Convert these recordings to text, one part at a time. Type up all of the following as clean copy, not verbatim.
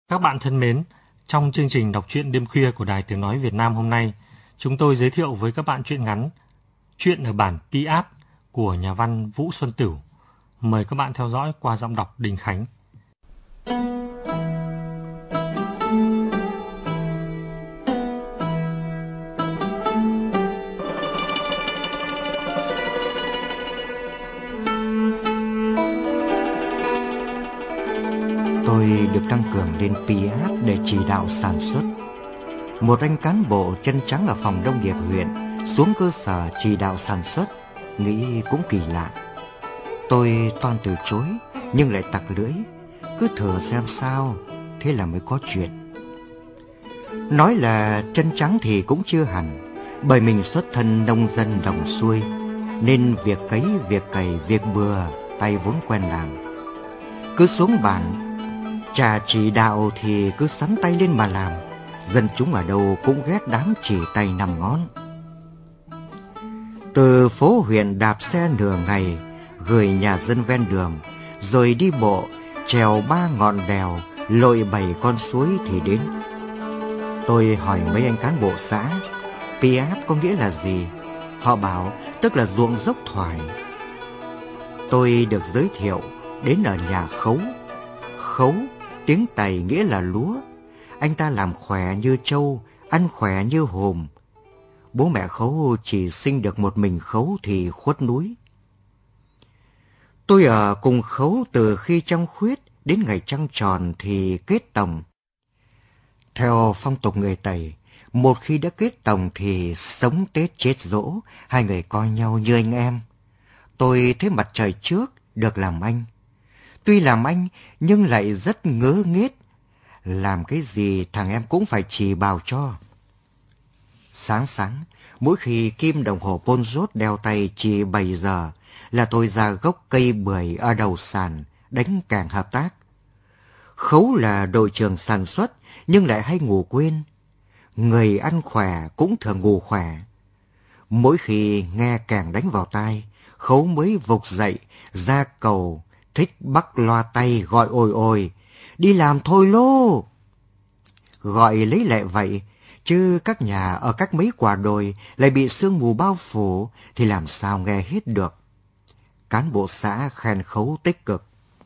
Các bạn thân mến, trong chương trình đọc truyện đêm khuya của Đài Tiếng Nói Việt Nam hôm nay, chúng tôi giới thiệu với các bạn truyện ngắn Truyện ở bản Piat của nhà văn Vũ Xuân Tửu. Mời các bạn theo dõi qua giọng đọc Đình Khánh. Tôi được tăng cường lên Piat để chỉ đạo sản xuất. Một anh cán bộ chân trắng ở phòng nông nghiệp huyện xuống cơ sở chỉ đạo sản xuất, nghĩ cũng kỳ lạ. Tôi toan từ chối nhưng lại tặc lưỡi, cứ thử xem sao, thế là mới có chuyện. Nói là chân trắng thì cũng chưa hẳn, bởi mình xuất thân nông dân đồng xuôi, nên việc cấy, việc cày, việc bừa, tay vốn quen làm. Cứ xuống bàn trà chỉ đạo thì cứ sắn tay lên mà làm, dân chúng ở đâu cũng ghét đám chỉ tay 5 ngón. Từ phố huyện đạp xe nửa ngày, gửi nhà dân ven đường, rồi đi bộ, trèo 3 ngọn đèo, lội 7 con suối thì đến. Tôi hỏi mấy anh cán bộ xã, Piat có nghĩa là gì? Họ bảo tức là ruộng dốc thoải. Tôi được giới thiệu đến ở nhà Khấu. Khấu, tiếng Tày nghĩa là lúa. Anh ta làm khỏe như trâu, ăn khỏe như hồm. Bố mẹ Khấu chỉ sinh được một mình Khấu thì khuất núi. Tôi ở cùng Khấu từ khi trăng khuyết đến ngày trăng tròn thì kết tòng. Theo phong tục người Tây, một khi đã kết tòng thì sống Tết chết dỗ, hai người coi nhau như anh em. Tôi thấy mặt trời trước được làm anh. Tuy làm anh nhưng lại rất ngớ nghếch. Làm cái gì thằng em cũng phải chỉ bảo cho. Sáng sáng, mỗi khi kim đồng hồ Ponzot đeo tay chỉ 7 giờ là tôi ra gốc cây bưởi ở đầu sàn đánh càng hợp tác. Khấu là đội trưởng sản xuất nhưng lại hay ngủ quên. Người ăn khỏe cũng thường ngủ khỏe. Mỗi khi nghe càng đánh vào tai, Khấu mới vục dậy ra cầu, thích bắt loa tay gọi ồi ồi, đi làm thôi lô. Gọi lấy lệ vậy, chứ các nhà ở các mấy quả đồi lại bị sương mù bao phủ thì làm sao nghe hết được. Cán bộ xã khen Khấu tích cực.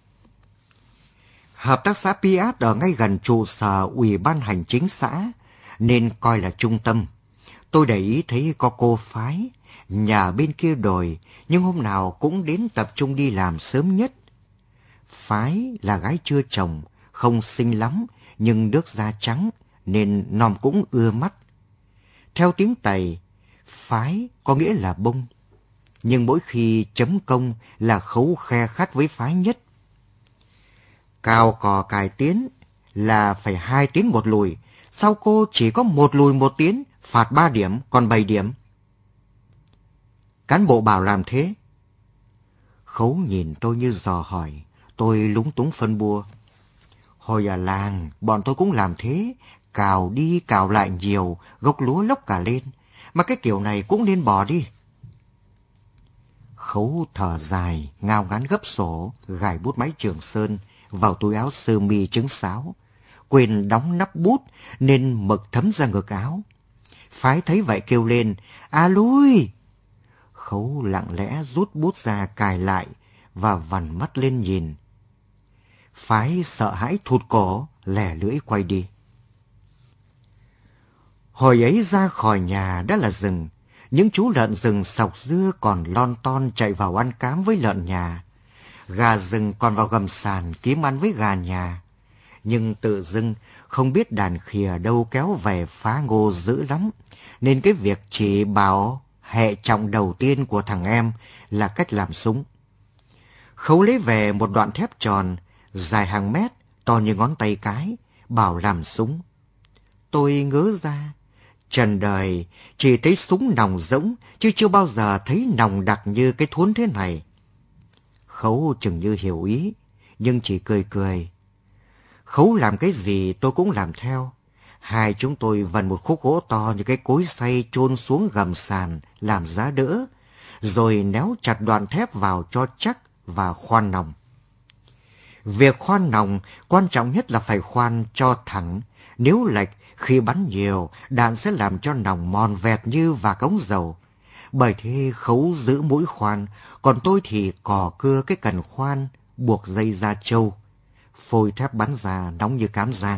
Hợp tác xã Piat ở ngay gần trụ sở Ủy ban Hành chính xã, nên coi là trung tâm. Tôi để ý thấy có cô Phái, nhà bên kia đồi, nhưng hôm nào cũng đến tập trung đi làm sớm nhất. Phái là gái chưa chồng, không xinh lắm, nhưng nước da trắng, nên Nom cũng ưa mắt. Theo tiếng Tây, Phái có nghĩa là bông, nhưng mỗi khi chấm công là Khấu khe khắt với Phái nhất. Cào cò cài tiến là phải 2 tiến 1 lùi, sao cô chỉ có 1 lùi 1 tiến, phạt 3 điểm, còn 7 điểm. Cán bộ bảo làm thế. Khấu nhìn tôi như dò hỏi, tôi lúng túng phân bua. Hồi ở làng, bọn tôi cũng làm thế, cào đi cào lại nhiều, gốc lúa lốc cả lên, mà cái kiểu này cũng nên bỏ đi. Khấu thở dài, ngao ngán gấp sổ, gài bút máy Trường Sơn vào túi áo sơ mi trứng sáo, quên đóng nắp bút nên mực thấm ra ngực áo. Phái thấy vậy kêu lên, à lui! Khấu lặng lẽ rút bút ra cài lại và vằn mắt lên nhìn. Phái sợ hãi thụt cổ, lè lưỡi quay đi. Hồi ấy ra khỏi nhà đã là rừng, những chú lợn rừng sọc dưa còn lon ton chạy vào ăn cám với lợn nhà. Gà rừng còn vào gầm sàn kiếm ăn với gà nhà. Nhưng tự dưng không biết đàn khìa đâu kéo về phá ngô dữ lắm, nên cái việc chỉ bảo hệ trọng đầu tiên của thằng em là cách làm súng. Khấu lấy về một đoạn thép tròn, dài hàng mét, to như ngón tay cái, bảo làm súng. Tôi ngớ ra, trần đời chỉ thấy súng nòng rỗng, chứ chưa bao giờ thấy nòng đặc như cái thuốn thế này. Khấu chừng như hiểu ý, nhưng chỉ cười cười. Khấu làm cái gì tôi cũng làm theo. Hai chúng tôi vần một khúc gỗ to như cái cối xay chôn xuống gầm sàn làm giá đỡ, rồi néo chặt đoạn thép vào cho chắc và khoan nòng. Việc khoan nòng quan trọng nhất là phải khoan cho thẳng. Nếu lệch, khi bắn nhiều, đạn sẽ làm cho nòng mòn vẹt như vạc ống dầu. Bởi thế Khấu giữ mũi khoan, còn tôi thì cò cưa cái cần khoan, buộc dây ra trâu. Phôi thép bắn ra nóng như cám giang.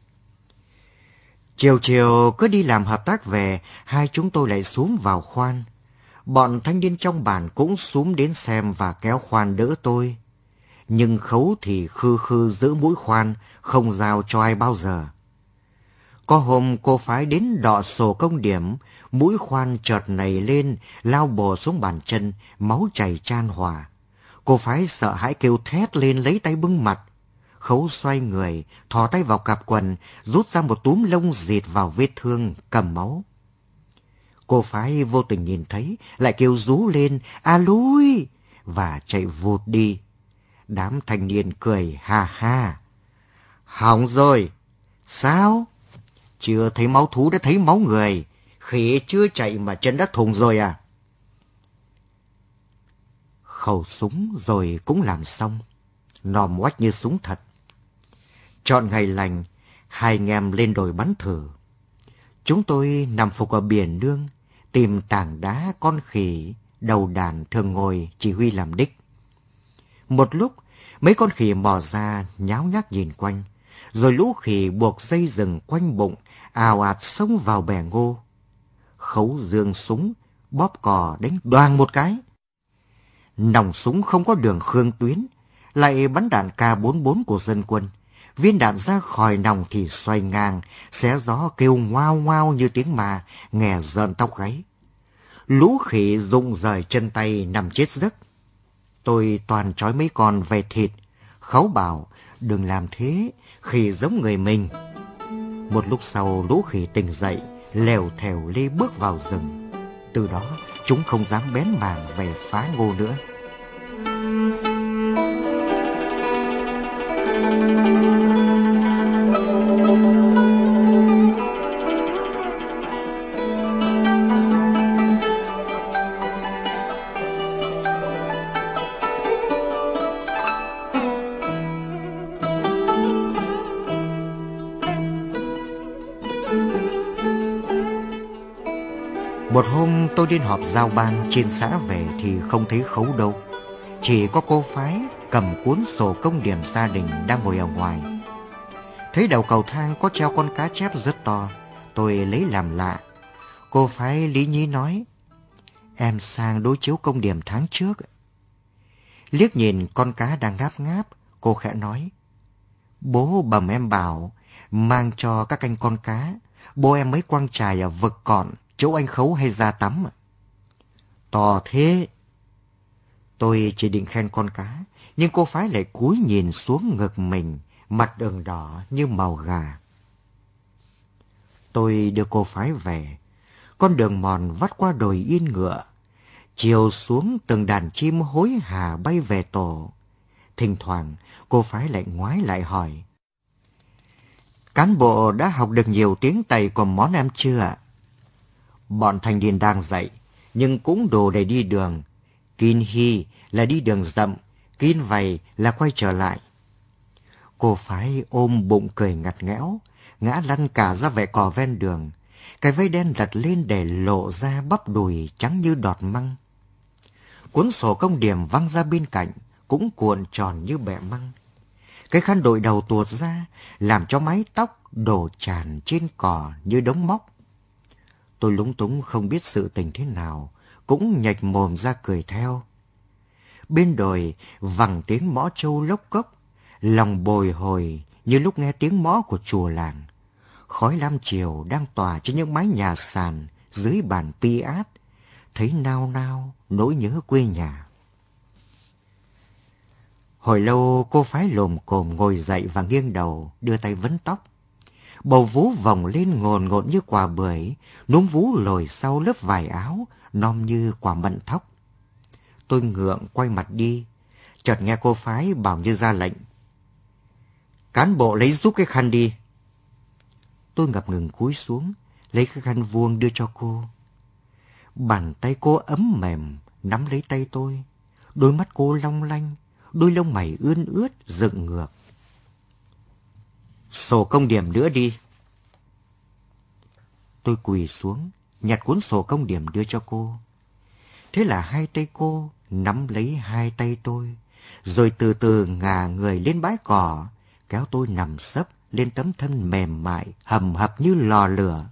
Chiều chiều cứ đi làm hợp tác về, hai chúng tôi lại xúm vào khoan. Bọn thanh niên trong bản cũng xúm đến xem và kéo khoan đỡ tôi. Nhưng Khấu thì khư khư giữ mũi khoan, không giao cho ai bao giờ. Có hôm cô phái đến đọ sổ công điểm, mũi khoan chợt nảy lên, lao bổ xuống bàn chân, máu chảy chan hòa. Cô phái sợ hãi kêu thét lên lấy tay bưng mặt. Khấu xoay người, thò tay vào cặp quần, rút ra một túm lông dịt vào vết thương, cầm máu. Cô phái vô tình nhìn thấy, lại kêu rú lên, a lui, và chạy vụt đi. Đám thanh niên cười ha ha. Hỏng rồi. Sao? Chưa thấy máu thú đã thấy máu người. Khỉ chưa chạy mà chân đã thùng rồi à? Khẩu súng rồi cũng làm xong. Nòm oách như súng thật. Chọn ngày lành, hai anh em lên đồi bắn thử. Chúng tôi nằm phục ở biển nương, tìm tảng đá con khỉ, đầu đàn thường ngồi chỉ huy làm đích. Một lúc, mấy con khỉ mò ra nháo nhác nhìn quanh, rồi lũ khỉ buộc dây rừng quanh bụng, ào ạt xông vào bè ngô. Khấu giương súng, bóp cò đánh đoàng một cái. Nòng súng không có đường khương tuyến, lại bắn đạn K44 của dân quân. Viên đạn ra khỏi nòng thì xoay ngang, xé gió kêu ngoao ngoao như tiếng ma, nghe rợn tóc gáy. Lũ khỉ rụng rời chân tay nằm chết giấc. Tôi toàn trói mấy con về thịt. Khấu bảo, đừng làm thế, khỉ giống người mình. Một lúc sau lũ khỉ tỉnh dậy, lèo thèo lê bước vào rừng. Từ đó chúng không dám bén mảng về phá ngô nữa. Một hôm tôi đến họp giao ban trên xã về thì không thấy Khấu đâu. Chỉ có cô phái cầm cuốn sổ công điểm gia đình đang ngồi ở ngoài. Thấy đầu cầu thang có treo con cá chép rất to, tôi lấy làm lạ. Cô phái lý nhí nói, em sang đối chiếu công điểm tháng trước. Liếc nhìn con cá đang ngáp ngáp, cô khẽ nói, bố bẩm em bảo mang cho các anh con cá, bố em mới quăng chài ở vực cọn chỗ anh Khấu hay ra tắm. To thế. Tôi chỉ định khen con cá, nhưng cô phái lại cúi nhìn xuống ngực mình, mặt ửng đỏ như màu gà. Tôi đưa cô phái về. Con đường mòn vắt qua đồi Yên Ngựa. Chiều xuống từng đàn chim hối hả bay về tổ. Thỉnh thoảng cô phái lại ngoái lại hỏi, cán bộ đã học được nhiều tiếng Tây của món em chưa ạ? Bọn thanh niên đang dậy, nhưng cũng đồ để đi đường. Kin hi là đi đường rậm, kin vầy là quay trở lại. Cô phái ôm bụng cười ngặt nghẽo, ngã lăn cả ra vẻ cỏ ven đường. Cái váy đen lật lên để lộ ra bắp đùi trắng như đọt măng. Cuốn sổ công điểm văng ra bên cạnh, cũng cuộn tròn như bẹ măng. Cái khăn đội đầu tuột ra, làm cho mái tóc đổ tràn trên cỏ như đống móc. Tôi lúng túng không biết sự tình thế nào, cũng nhếch mồm ra cười theo. Bên đồi vẳng tiếng mõ trâu lốc cốc, lòng bồi hồi như lúc nghe tiếng mõ của chùa làng. Khói lam chiều đang tỏa trên những mái nhà sàn dưới bàn pi át, thấy nao nao nỗi nhớ quê nhà. Hồi lâu cô phái lồm cồm ngồi dậy và nghiêng đầu, đưa tay vấn tóc. Bầu vú vòng lên ngồn ngộn như quả bưởi, núm vú lồi sau lớp vải áo, non như quả mận thóc. Tôi ngượng quay mặt đi, chợt nghe cô phái bảo như ra lệnh. Cán bộ lấy giúp cái khăn đi. Tôi ngập ngừng cúi xuống, lấy cái khăn vuông đưa cho cô. Bàn tay cô ấm mềm, nắm lấy tay tôi. Đôi mắt cô long lanh, đôi lông mày ươn ướt dựng ngược. Sổ công điểm nữa đi. Tôi quỳ xuống, nhặt cuốn sổ công điểm đưa cho cô. Thế là hai tay cô nắm lấy hai tay tôi, rồi từ từ ngả người lên bãi cỏ, kéo tôi nằm sấp lên tấm thân mềm mại, hầm hập như lò lửa.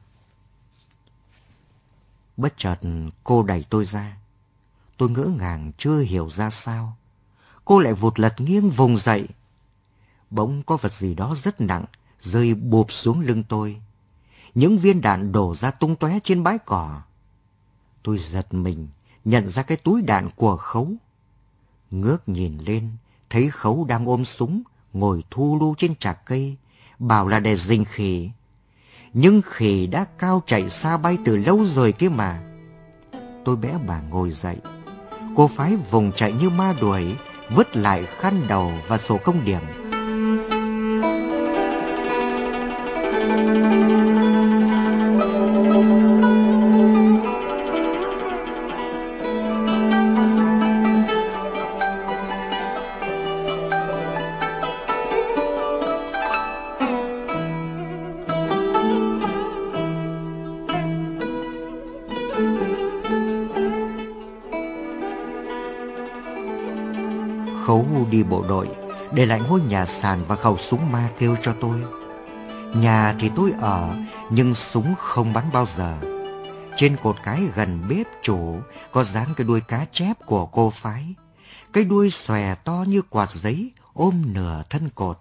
Bất chợt cô đẩy tôi ra. Tôi ngỡ ngàng chưa hiểu ra sao. Cô lại vụt lật nghiêng vùng dậy. Bỗng có vật gì đó rất nặng rơi bụp xuống lưng tôi. Những viên đạn đổ ra tung tóe trên bãi cỏ. Tôi giật mình, nhận ra cái túi đạn của Khấu. Ngước nhìn lên, thấy Khấu đang ôm súng, ngồi thu lu trên trạc cây, bảo là để rình khỉ. Nhưng khỉ đã cao chạy xa bay từ lâu rồi kia mà. Tôi bẽ bàng ngồi dậy. Cô Phái vùng chạy như ma đuổi, vứt lại khăn đầu và sổ công điểm. Khấu đi bộ đội, để lại ngôi nhà sàn và khẩu súng ma kêu cho tôi. Nhà thì tôi ở, nhưng súng không bắn bao giờ. Trên cột cái gần bếp chủ có dán cái đuôi cá chép của cô Phái. Cái đuôi xòe to như quạt giấy, ôm nửa thân cột.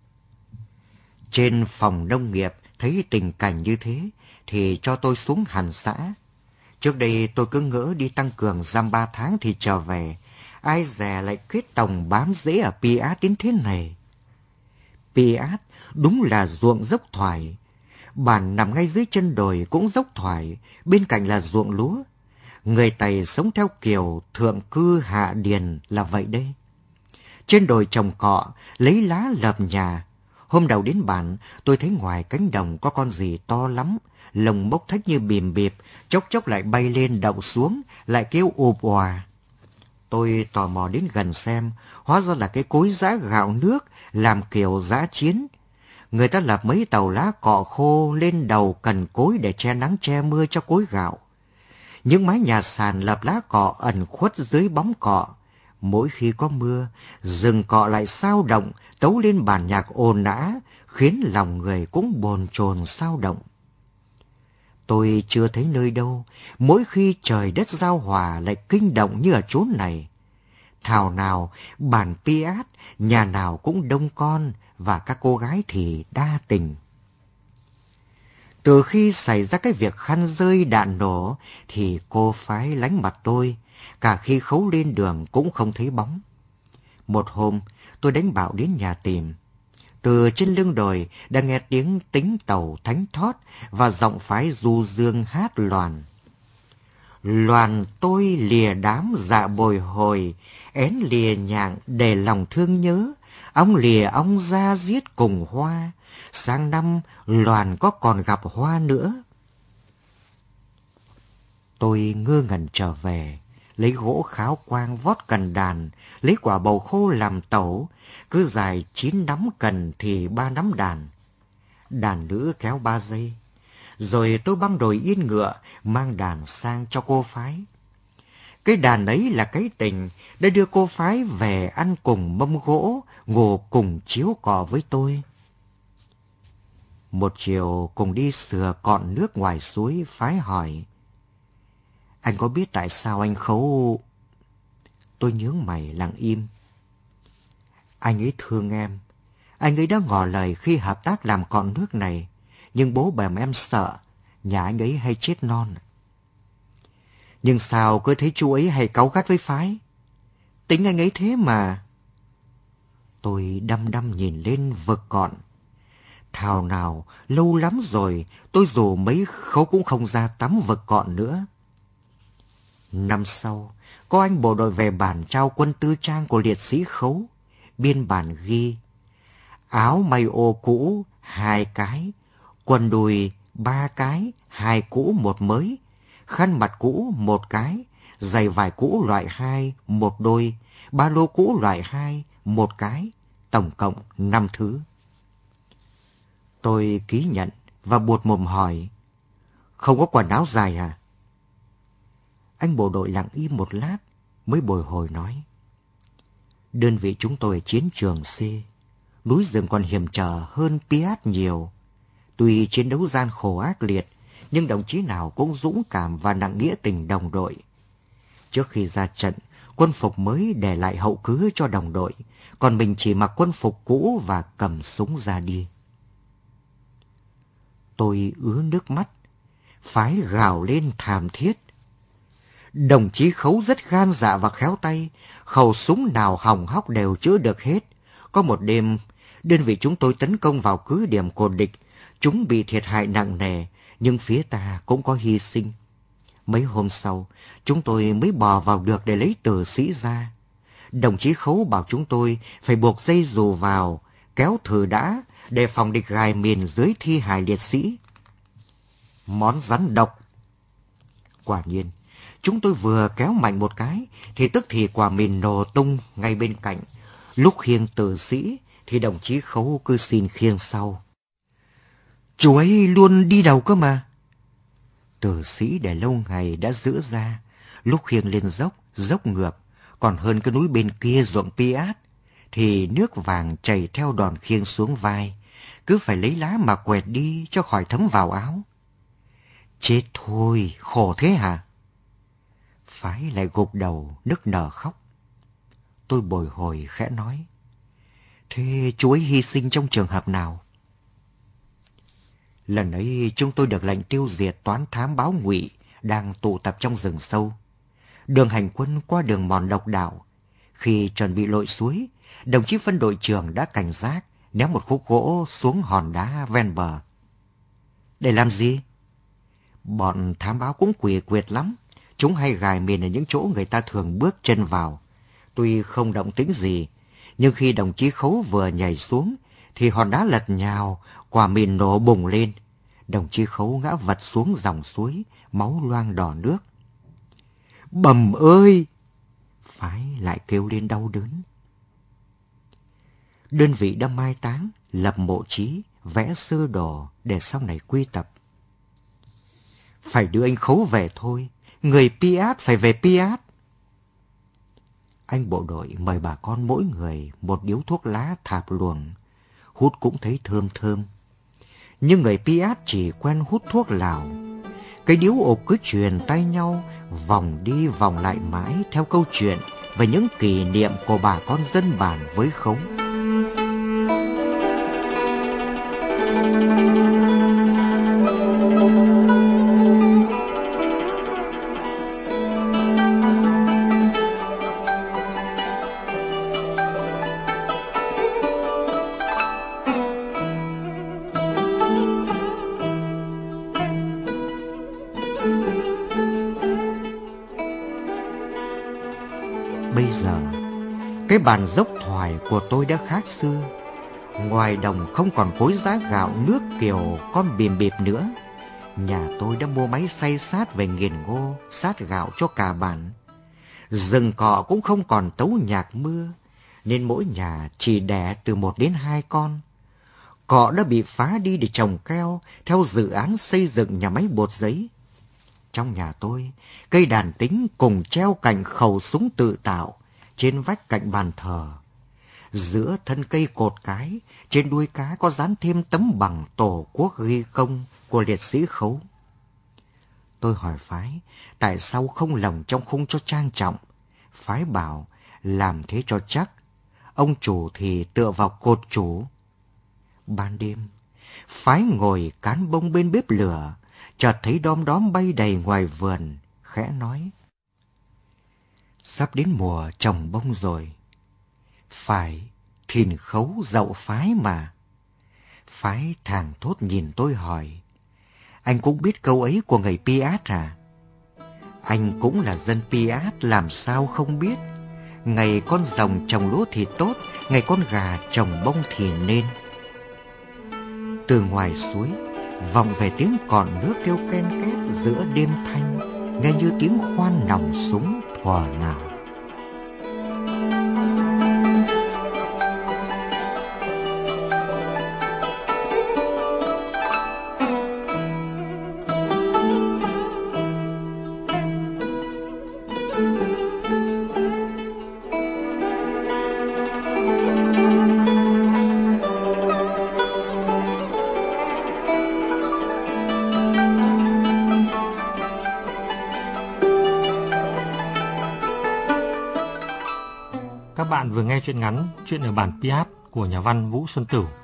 Trên phòng nông nghiệp thấy tình cảnh như thế thì cho tôi xuống hẳn xã. Trước đây tôi cứ ngỡ đi tăng cường giam 3 tháng thì trở về. Ai dè lại kết tòng bám rễ ở Piat đến thế này. Piat đúng là ruộng dốc thoải. Bản nằm ngay dưới chân đồi cũng dốc thoải, bên cạnh là ruộng lúa. Người Tày sống theo kiểu thượng cư hạ điền là vậy đây. Trên đồi trồng cọ, lấy lá lợp nhà. Hôm đầu đến bản, tôi thấy ngoài cánh đồng có con gì to lắm, lồng bốc thách như bìm bịp, chốc chốc lại bay lên đậu xuống, lại kêu ụp òa. Tôi tò mò đến gần xem, hóa ra là cái cối giã gạo nước, làm kiểu giã chiến. Người ta lập mấy tàu lá cọ khô lên đầu cần cối để che nắng che mưa cho cối gạo. Những mái nhà sàn lập lá cọ ẩn khuất dưới bóng cọ. Mỗi khi có mưa, rừng cọ lại xao động, tấu lên bản nhạc ồn ào, khiến lòng người cũng bồn chồn xao động. Tôi chưa thấy nơi đâu, mỗi khi trời đất giao hòa lại kinh động như ở chốn này. Thảo nào, bản Piat, nhà nào cũng đông con, và các cô gái thì đa tình. Từ khi xảy ra cái việc khăn rơi đạn nổ, thì cô Phái lánh mặt tôi, cả khi Khấu lên đường cũng không thấy bóng. Một hôm, tôi đánh bạo đến nhà tìm. Từ trên lưng đồi đã nghe tiếng tính tàu thánh thót và giọng Phái du dương hát loàn. Loàn tôi lìa đám dạ bồi hồi, én lìa nhạng để lòng thương nhớ, ong lìa ong ra giết cùng hoa, sang năm loàn có còn gặp hoa nữa. Tôi ngơ ngẩn trở về, lấy gỗ kháo quang vót cần đàn, lấy quả bầu khô làm tẩu, cứ dài 9 nắm cần thì 3 nắm đàn. Đàn nữ kéo 3 giây. Rồi tôi băng đồi yên ngựa, mang đàn sang cho cô Phái. Cái đàn ấy là cái tình đã đưa cô Phái về ăn cùng mâm gỗ, ngủ cùng chiếu cỏ với tôi. Một chiều cùng đi sửa cọn nước ngoài suối, Phái hỏi: Anh có biết tại sao anh Khấu... Tôi nhướng mày lặng im. Anh ấy thương em. Anh ấy đã ngỏ lời khi hợp tác làm cọn nước này. Nhưng bố bèm em sợ, nhà anh ấy hay chết non. Nhưng sao cứ thấy chú ấy hay cáu gắt với Phái? Tính anh ấy thế mà. Tôi đăm đăm nhìn lên vực cọn. Thảo nào, lâu lắm rồi, tôi rủ mấy Khấu cũng không ra tắm vực cọn nữa. Năm sau, có anh bộ đội về bản trao quân tư trang của liệt sĩ Khấu. Biên bản ghi: áo may ô cũ 2 cái, quần đùi 3 cái, 2 cũ 1 mới, khăn mặt cũ 1 cái, giày vải cũ loại 2 1 đôi, ba lô cũ loại 2 một cái, tổng cộng 5 thứ. Tôi ký nhận và buột mồm hỏi, không có quần áo dài à? Anh bộ đội lặng im một lát mới bồi hồi nói, đơn vị chúng tôi ở chiến trường C, núi rừng còn hiểm trở hơn Piat nhiều. Tuy chiến đấu gian khổ ác liệt, nhưng đồng chí nào cũng dũng cảm và nặng nghĩa tình đồng đội. Trước khi ra trận, quân phục mới để lại hậu cứ cho đồng đội, còn mình chỉ mặc quân phục cũ và cầm súng ra đi. Tôi ứa nước mắt, phái gào lên thảm thiết. Đồng chí Khấu rất gan dạ và khéo tay, khẩu súng nào hỏng hóc đều chữa được hết. Có một đêm, đơn vị chúng tôi tấn công vào cứ điểm của địch, chúng bị thiệt hại nặng nề, nhưng phía ta cũng có hy sinh. Mấy hôm sau, chúng tôi mới bò vào được để lấy tử sĩ ra. Đồng chí Khấu bảo chúng tôi phải buộc dây dù vào, kéo thử đã, để phòng địch gài mìn dưới thi hài liệt sĩ. Món rắn độc. Quả nhiên, chúng tôi vừa kéo mạnh một cái, thì tức thì quả mìn nổ tung ngay bên cạnh. Lúc khiêng tử sĩ, thì đồng chí Khấu cứ xin khiêng sau. Chú ấy luôn đi đầu cơ mà. Tử sĩ để lâu ngày đã giữ ra, lúc khiêng lên dốc ngược, còn hơn cái núi bên kia ruộng Piat, thì nước vàng chảy theo đòn khiêng xuống vai, cứ phải lấy lá mà quẹt đi cho khỏi thấm vào áo. Chết thôi, khổ thế hả? Phái lại gục đầu, nức nở khóc. Tôi bồi hồi khẽ nói, thế chú ấy hy sinh trong trường hợp nào? Lần ấy chúng tôi được lệnh tiêu diệt toán thám báo ngụy đang tụ tập trong rừng sâu. Đường hành quân qua đường mòn độc đạo. Khi chuẩn bị lội suối, đồng chí phân đội trưởng đã cảnh giác ném một khúc gỗ xuống hòn đá ven bờ. Để làm gì? Bọn thám báo cũng quỷ quyệt lắm. Chúng hay gài mìn ở những chỗ người ta thường bước chân vào. Tuy không động tĩnh gì, nhưng khi đồng chí Khấu vừa nhảy xuống, thì hòn đá lật nhào, quả mìn nổ bùng lên. Đồng chí Khấu ngã vật xuống dòng suối, máu loang đỏ nước. Bầm ơi! Phái lại kêu lên đau đớn. Đơn vị đã mai táng, lập mộ chí, vẽ sơ đồ để sau này quy tập. Phải đưa anh Khấu về thôi, người Piat phải về Piat. Anh bộ đội mời bà con mỗi người một điếu thuốc lá thạp luồng, hút cũng thấy thơm thơm. Nhưng người Piat chỉ quen hút thuốc Lào. Cái điếu ộp cứ truyền tay nhau, vòng đi vòng lại mãi theo câu chuyện về những kỷ niệm của bà con dân bản với Khấu. Bây giờ, cái bàn dốc thoải của tôi đã khác xưa. Ngoài đồng không còn cối giã gạo nước kiểu con bìm bịp nữa. Nhà tôi đã mua máy xay sát về nghiền ngô, sát gạo cho cả bản. Rừng cọ cũng không còn tấu nhạc mưa, nên mỗi nhà chỉ đẻ từ 1 đến 2 con. Cọ đã bị phá đi để trồng keo theo dự án xây dựng nhà máy bột giấy. Trong nhà tôi, cây đàn tính cùng treo cạnh khẩu súng tự tạo trên vách cạnh bàn thờ. Giữa thân cây cột cái, trên đuôi cá có dán thêm tấm bằng Tổ quốc ghi công của liệt sĩ Khấu. Tôi hỏi phái, tại sao không lồng trong khung cho trang trọng? Phái bảo, làm thế cho chắc. Ông chủ thì tựa vào cột chủ. Ban đêm, phái ngồi cán bông bên bếp lửa, chợt thấy đom đóm bay đầy ngoài vườn, khẽ nói. Sắp đến mùa trồng bông rồi. Phải, thìn Khấu dậu phái mà. Phái thảng thốt nhìn tôi hỏi. Anh cũng biết câu ấy của người Piat à? Anh cũng là dân Piat, làm sao không biết. Ngày con rồng trồng lúa thì tốt, ngày con gà trồng bông thì nên. Từ ngoài suối, vọng về tiếng còi nước kêu ken két giữa đêm thanh, nghe như tiếng khoan nòng súng thuở nào. Các bạn vừa nghe truyện ngắn Chuyện ở bản Piap của nhà văn Vũ Xuân Tửu.